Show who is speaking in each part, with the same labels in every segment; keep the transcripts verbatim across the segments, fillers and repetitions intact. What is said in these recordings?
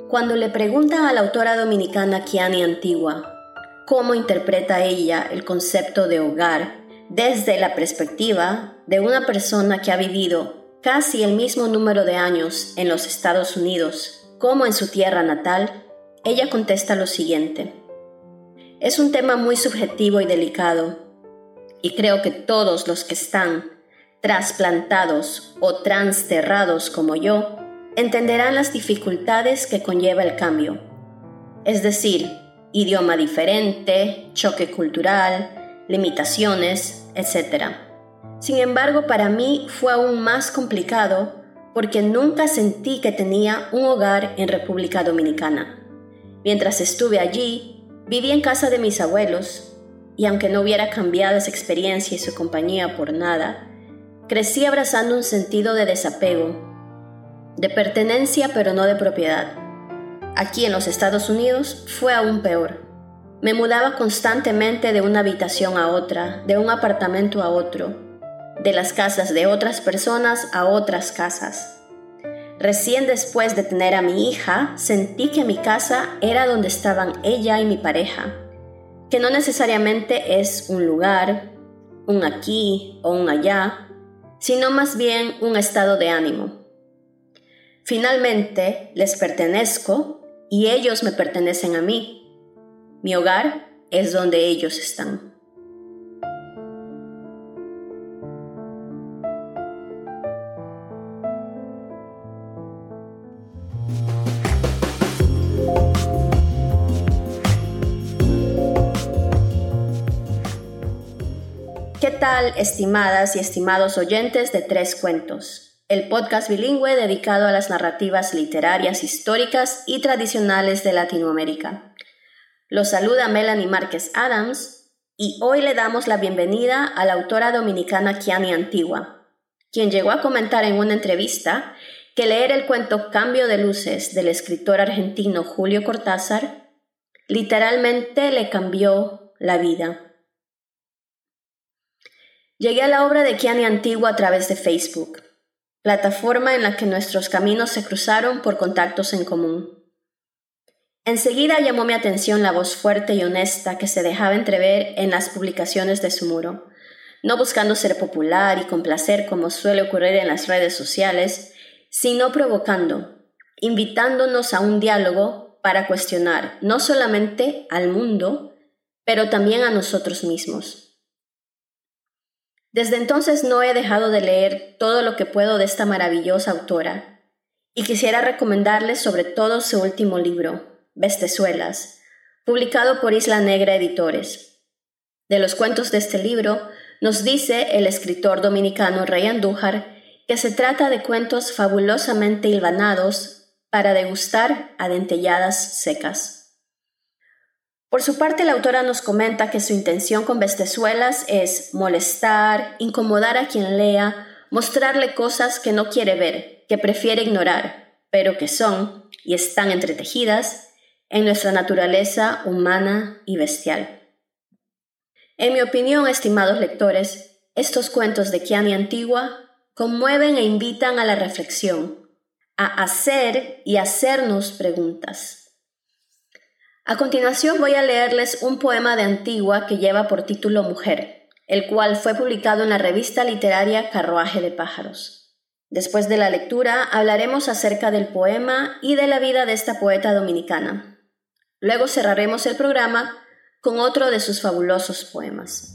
Speaker 1: Cuando le preguntan a la autora dominicana Kiani Antigua cómo interpreta ella el concepto de hogar desde la perspectiva de una persona que ha vivido casi el mismo número de años en los Estados Unidos como en su tierra natal, ella contesta lo siguiente: es un tema muy subjetivo y delicado, y creo que todos los que están trasplantados o transterrados como yo entenderán las dificultades que conlleva el cambio, es decir, idioma diferente, choque cultural, limitaciones, etcétera. Sin embargo, para mí fue aún más complicado porque nunca sentí que tenía un hogar en República Dominicana. Mientras estuve allí, viví en casa de mis abuelos y aunque no hubiera cambiado esa experiencia y su compañía por nada, crecí abrazando un sentido de desapego, de pertenencia pero no de propiedad. Aquí en los Estados Unidos fue aún peor. Me mudaba constantemente de una habitación a otra, de un apartamento a otro, de las casas de otras personas a otras casas. Recién después de tener a mi hija, sentí que mi casa era donde estaban ella y mi pareja, que no necesariamente es un lugar, un aquí o un allá, sino más bien un estado de ánimo. Finalmente, les pertenezco y ellos me pertenecen a mí. Mi hogar es donde ellos están. ¿Qué tal, estimadas y estimados oyentes de Tres Cuentos? El podcast bilingüe dedicado a las narrativas literarias históricas y tradicionales de Latinoamérica. Los saluda Melanie Márquez Adams y hoy le damos la bienvenida a la autora dominicana Kiani Antigua, quien llegó a comentar en una entrevista que leer el cuento Cambio de Luces del escritor argentino Julio Cortázar literalmente le cambió la vida. Llegué a la obra de Kiani Antigua a través de Facebook, plataforma en la que nuestros caminos se cruzaron por contactos en común. Enseguida llamó mi atención la voz fuerte y honesta que se dejaba entrever en las publicaciones de su muro, no buscando ser popular y complacer como suele ocurrir en las redes sociales, sino provocando, invitándonos a un diálogo para cuestionar no solamente al mundo, pero también a nosotros mismos. Desde entonces no he dejado de leer todo lo que puedo de esta maravillosa autora y quisiera recomendarles sobre todo su último libro, Bestezuelas, publicado por Isla Negra Editores. De los cuentos de este libro nos dice el escritor dominicano Rey Andújar que se trata de cuentos fabulosamente hilvanados para degustar a dentelladas secas. Por su parte, la autora nos comenta que su intención con Bestezuelas es molestar, incomodar a quien lea, mostrarle cosas que no quiere ver, que prefiere ignorar, pero que son, y están entretejidas, en nuestra naturaleza humana y bestial. En mi opinión, estimados lectores, estos cuentos de Kiani Antigua conmueven e invitan a la reflexión, a hacer y hacernos preguntas. A continuación voy a leerles un poema de Antigua que lleva por título Mujer, el cual fue publicado en la revista literaria Carruaje de Pájaros. Después de la lectura hablaremos acerca del poema y de la vida de esta poeta dominicana. Luego cerraremos el programa con otro de sus fabulosos poemas.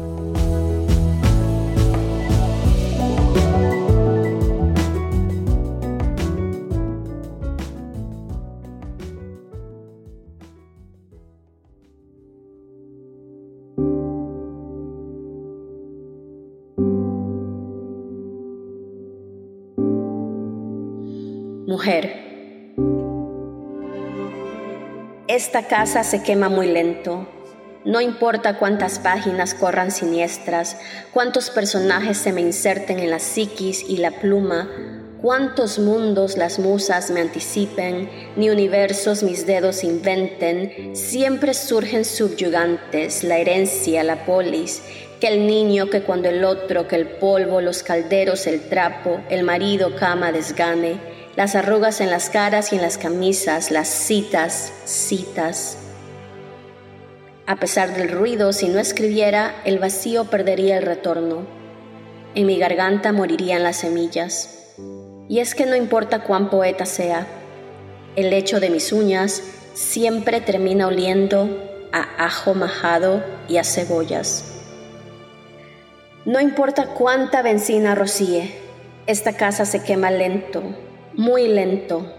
Speaker 1: Mujer. Esta casa se quema muy lento. No importa cuántas páginas corran siniestras, cuántos personajes se me inserten en la psiquis y la pluma, cuántos mundos las musas me anticipen, ni universos mis dedos inventen, siempre surgen subyugantes, la herencia, la polis, que el niño, que cuando el otro, que el polvo, los calderos, el trapo, el marido, cama, desgane, las arrugas en las caras y en las camisas, las citas, citas. A pesar del ruido, si no escribiera, el vacío perdería el retorno. En mi garganta morirían las semillas. Y es que no importa cuán poeta sea, el lecho de mis uñas siempre termina oliendo a ajo majado y a cebollas. No importa cuánta benzina rocíe, esta casa se quema lento, muy lento.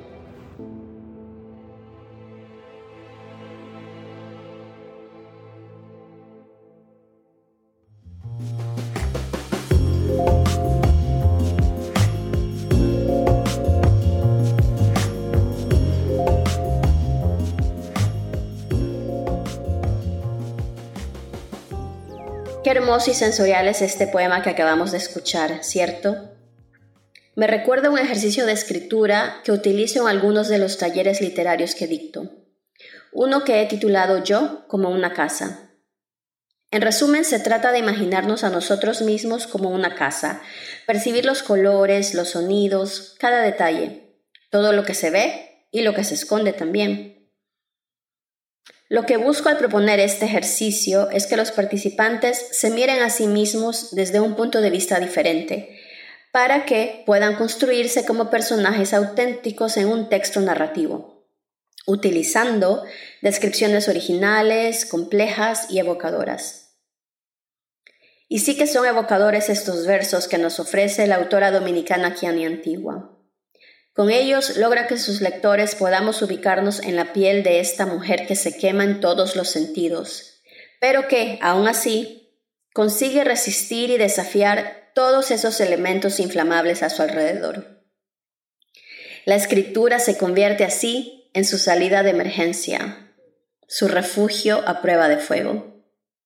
Speaker 1: Qué hermoso y sensorial es este poema que acabamos de escuchar, ¿cierto? Me recuerda un ejercicio de escritura que utilizo en algunos de los talleres literarios que dicto. Uno que he titulado Yo como una casa. En resumen, se trata de imaginarnos a nosotros mismos como una casa, percibir los colores, los sonidos, cada detalle, todo lo que se ve y lo que se esconde también. Lo que busco al proponer este ejercicio es que los participantes se miren a sí mismos desde un punto de vista diferente, para que puedan construirse como personajes auténticos en un texto narrativo, utilizando descripciones originales, complejas y evocadoras. Y sí que son evocadores estos versos que nos ofrece la autora dominicana Kiani Antigua. Con ellos logra que sus lectores podamos ubicarnos en la piel de esta mujer que se quema en todos los sentidos, pero que, aún así, consigue resistir y desafiar todos esos elementos inflamables a su alrededor. La escritura se convierte así en su salida de emergencia, su refugio a prueba de fuego.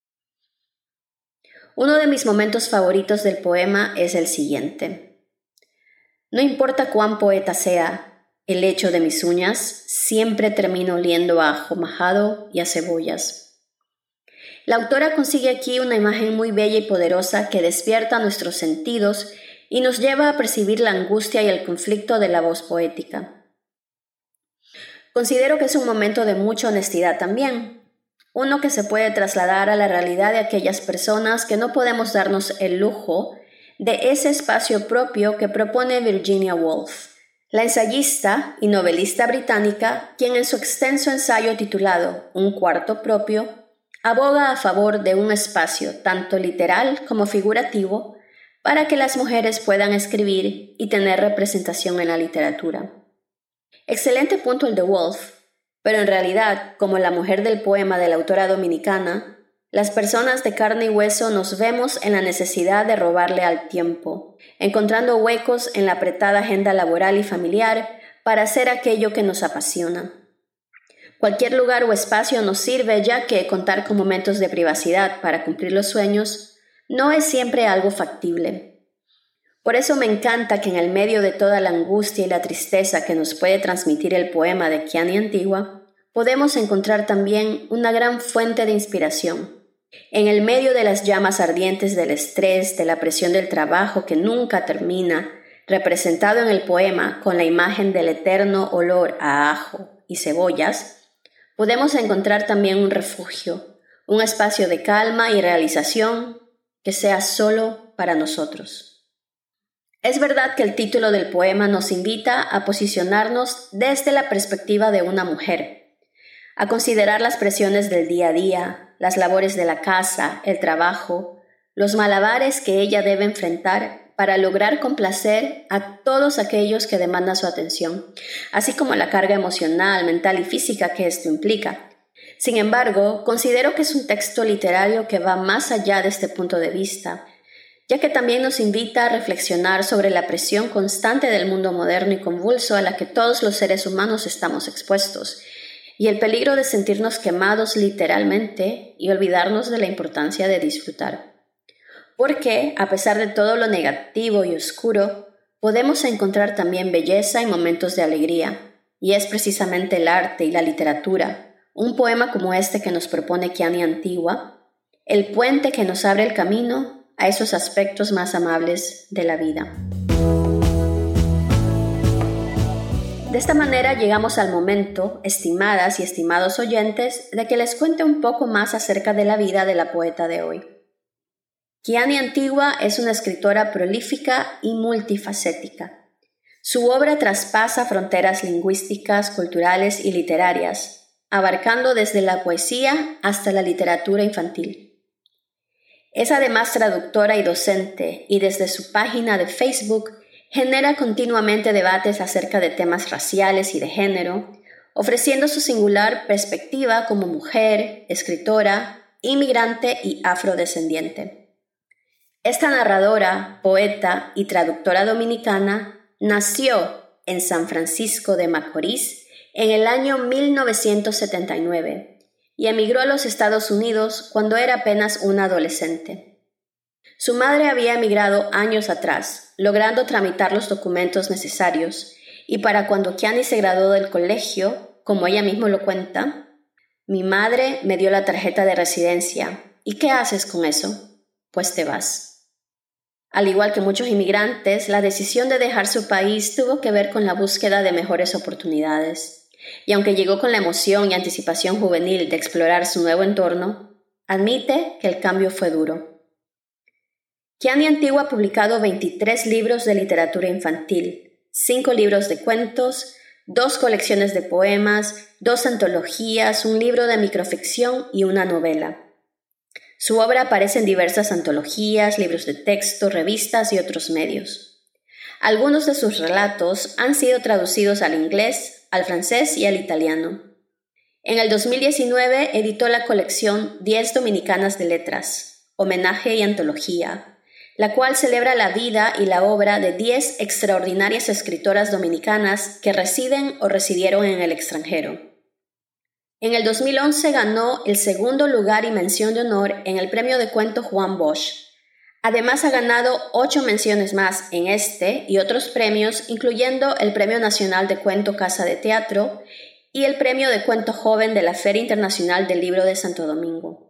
Speaker 1: Uno de mis momentos favoritos del poema es el siguiente. No importa cuán poeta sea, el lecho de mis uñas siempre termina oliendo a ajo majado y a cebollas. La autora consigue aquí una imagen muy bella y poderosa que despierta nuestros sentidos y nos lleva a percibir la angustia y el conflicto de la voz poética. Considero que es un momento de mucha honestidad también, uno que se puede trasladar a la realidad de aquellas personas que no podemos darnos el lujo de ese espacio propio que propone Virginia Woolf, la ensayista y novelista británica, quien en su extenso ensayo titulado Un cuarto propio, aboga a favor de un espacio tanto literal como figurativo para que las mujeres puedan escribir y tener representación en la literatura. Excelente punto el de Woolf, pero en realidad, como la mujer del poema de la autora dominicana, las personas de carne y hueso nos vemos en la necesidad de robarle al tiempo, encontrando huecos en la apretada agenda laboral y familiar para hacer aquello que nos apasiona. Cualquier lugar o espacio nos sirve, ya que contar con momentos de privacidad para cumplir los sueños no es siempre algo factible. Por eso me encanta que en el medio de toda la angustia y la tristeza que nos puede transmitir el poema de Kiani Antigua, podemos encontrar también una gran fuente de inspiración. En el medio de las llamas ardientes del estrés, de la presión del trabajo que nunca termina, representado en el poema con la imagen del eterno olor a ajo y cebollas, podemos encontrar también un refugio, un espacio de calma y realización que sea solo para nosotros. Es verdad que el título del poema nos invita a posicionarnos desde la perspectiva de una mujer, a considerar las presiones del día a día, las labores de la casa, el trabajo, los malabares que ella debe enfrentar para lograr complacer a todos aquellos que demandan su atención, así como la carga emocional, mental y física que esto implica. Sin embargo, considero que es un texto literario que va más allá de este punto de vista, ya que también nos invita a reflexionar sobre la presión constante del mundo moderno y convulso a la que todos los seres humanos estamos expuestos, y el peligro de sentirnos quemados literalmente y olvidarnos de la importancia de disfrutar. Porque, a pesar de todo lo negativo y oscuro, podemos encontrar también belleza y momentos de alegría, y es precisamente el arte y la literatura, un poema como este que nos propone Kiani Antigua, el puente que nos abre el camino a esos aspectos más amables de la vida. De esta manera llegamos al momento, estimadas y estimados oyentes, de que les cuente un poco más acerca de la vida de la poeta de hoy. Kiani Antigua es una escritora prolífica y multifacética. Su obra traspasa fronteras lingüísticas, culturales y literarias, abarcando desde la poesía hasta la literatura infantil. Es además traductora y docente, y desde su página de Facebook genera continuamente debates acerca de temas raciales y de género, ofreciendo su singular perspectiva como mujer, escritora, inmigrante y afrodescendiente. Esta narradora, poeta y traductora dominicana nació en San Francisco de Macorís en el año mil novecientos setenta y nueve y emigró a los Estados Unidos cuando era apenas una adolescente. Su madre había emigrado años atrás, logrando tramitar los documentos necesarios, y para cuando Kiani se graduó del colegio, como ella misma lo cuenta, mi madre me dio la tarjeta de residencia. ¿Y qué haces con eso? Pues te vas. Al igual que muchos inmigrantes, la decisión de dejar su país tuvo que ver con la búsqueda de mejores oportunidades. Y aunque llegó con la emoción y anticipación juvenil de explorar su nuevo entorno, admite que el cambio fue duro. Kiani Antigua ha publicado veintitrés libros de literatura infantil, cinco libros de cuentos, dos colecciones de poemas, dos antologías, un libro de microficción y una novela. Su obra aparece en diversas antologías, libros de texto, revistas y otros medios. Algunos de sus relatos han sido traducidos al inglés, al francés y al italiano. En el dos mil diecinueve editó la colección diez Dominicanas de Letras, homenaje y antología, la cual celebra la vida y la obra de diez extraordinarias escritoras dominicanas que residen o residieron en el extranjero. En el dos mil once ganó el segundo lugar y mención de honor en el premio de cuento Juan Bosch. Además ha ganado ocho menciones más en este y otros premios, incluyendo el Premio Nacional de Cuento Casa de Teatro y el Premio de Cuento Joven de la Feria Internacional del Libro de Santo Domingo.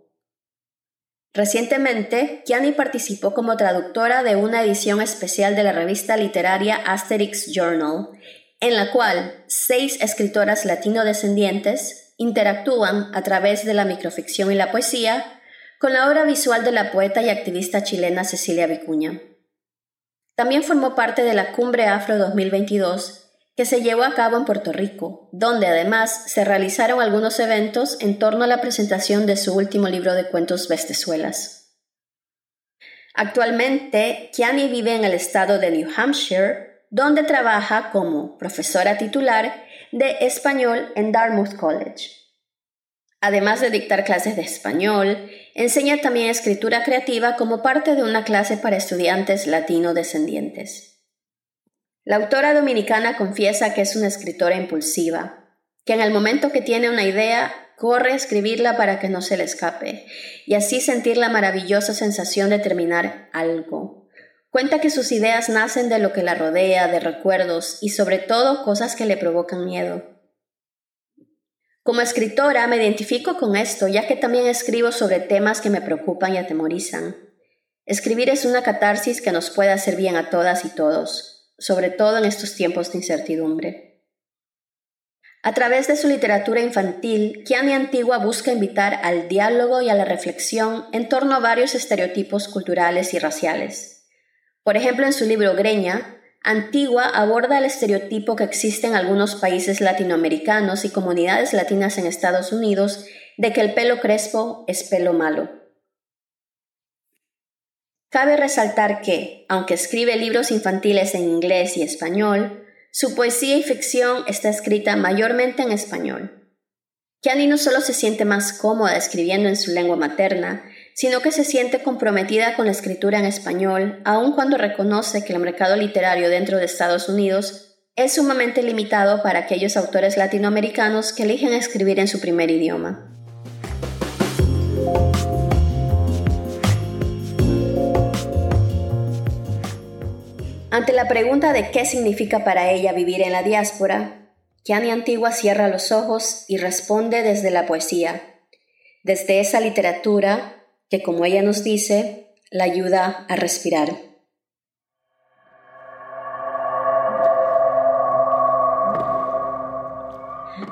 Speaker 1: Recientemente, Kiani participó como traductora de una edición especial de la revista literaria Asterix Journal, en la cual seis escritoras latino-descendientes interactúan a través de la microficción y la poesía con la obra visual de la poeta y activista chilena Cecilia Vicuña. También formó parte de la Cumbre Afro dos mil veintidós, que se llevó a cabo en Puerto Rico, donde además se realizaron algunos eventos en torno a la presentación de su último libro de cuentos Bestezuelas. Actualmente, Kiani vive en el estado de New Hampshire, donde trabaja como profesora titular de español en Dartmouth College. Además de dictar clases de español, enseña también escritura creativa como parte de una clase para estudiantes latino-descendientes. La autora dominicana confiesa que es una escritora impulsiva, que en el momento que tiene una idea, corre a escribirla para que no se le escape, y así sentir la maravillosa sensación de terminar algo. Cuenta que sus ideas nacen de lo que la rodea, de recuerdos y sobre todo cosas que le provocan miedo. Como escritora me identifico con esto, ya que también escribo sobre temas que me preocupan y atemorizan. Escribir es una catarsis que nos puede hacer bien a todas y todos, sobre todo en estos tiempos de incertidumbre. A través de su literatura infantil, Kiani Antigua busca invitar al diálogo y a la reflexión en torno a varios estereotipos culturales y raciales. Por ejemplo, en su libro Greña, Antigua aborda el estereotipo que existe en algunos países latinoamericanos y comunidades latinas en Estados Unidos de que el pelo crespo es pelo malo. Cabe resaltar que, aunque escribe libros infantiles en inglés y español, su poesía y ficción está escrita mayormente en español. Kiani no solo se siente más cómoda escribiendo en su lengua materna, sino que se siente comprometida con la escritura en español, aun cuando reconoce que el mercado literario dentro de Estados Unidos es sumamente limitado para aquellos autores latinoamericanos que eligen escribir en su primer idioma. Ante la pregunta de qué significa para ella vivir en la diáspora, Kiani Antigua cierra los ojos y responde desde la poesía, desde esa literatura que, como ella nos dice, la ayuda a respirar.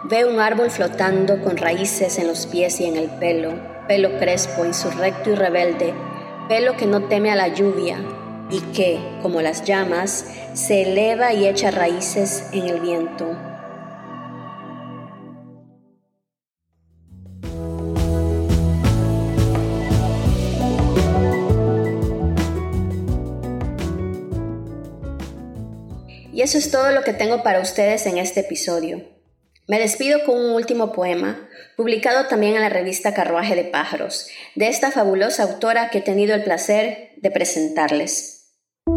Speaker 1: Veo un árbol flotando con raíces en los pies y en el pelo, pelo crespo, insurrecto y rebelde, pelo que no teme a la lluvia y que, como las llamas, se eleva y echa raíces en el viento. Y eso es todo lo que tengo para ustedes en este episodio. Me despido con un último poema, publicado también en la revista Carruaje de Pájaros, de esta fabulosa autora que he tenido el placer de presentarles.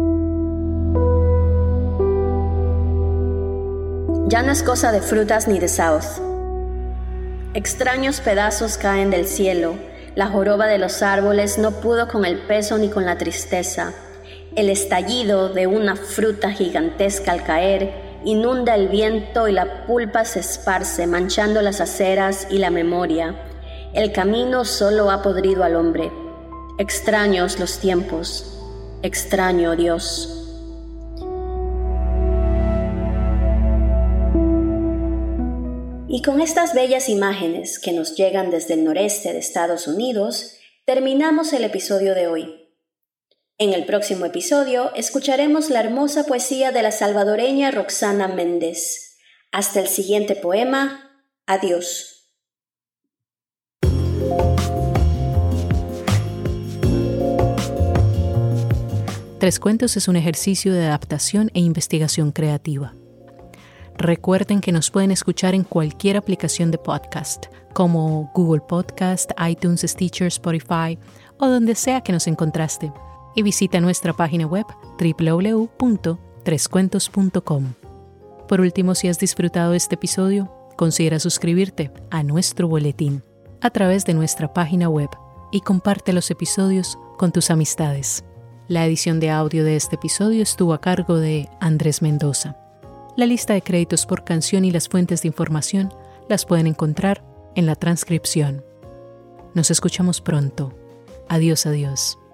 Speaker 1: Ya no es cosa de frutas ni de South. Extraños pedazos caen del cielo, la joroba de los árboles no pudo con el peso ni con la tristeza. El estallido de una fruta gigantesca al caer inunda el viento y la pulpa se esparce, manchando las aceras y la memoria. El camino solo ha podrido al hombre. Extraños los tiempos, extraño Dios. Y con estas bellas imágenes que nos llegan desde el noreste de Estados Unidos, terminamos el episodio de hoy. En el próximo episodio escucharemos la hermosa poesía de la salvadoreña Roxana Méndez. Hasta el siguiente poema. Adiós.
Speaker 2: Tres Cuentos es un ejercicio de adaptación e investigación creativa. Recuerden que nos pueden escuchar en cualquier aplicación de podcast, como Google Podcast, iTunes, Stitcher, Spotify o donde sea que nos encontraste. Y visita nuestra página web doble u doble u doble u punto tres cuentos punto com. Por último, si has disfrutado este episodio, considera suscribirte a nuestro boletín a través de nuestra página web y comparte los episodios con tus amistades. La edición de audio de este episodio estuvo a cargo de Andrés Mendoza. La lista de créditos por canción y las fuentes de información las pueden encontrar en la transcripción. Nos escuchamos pronto. Adiós, adiós.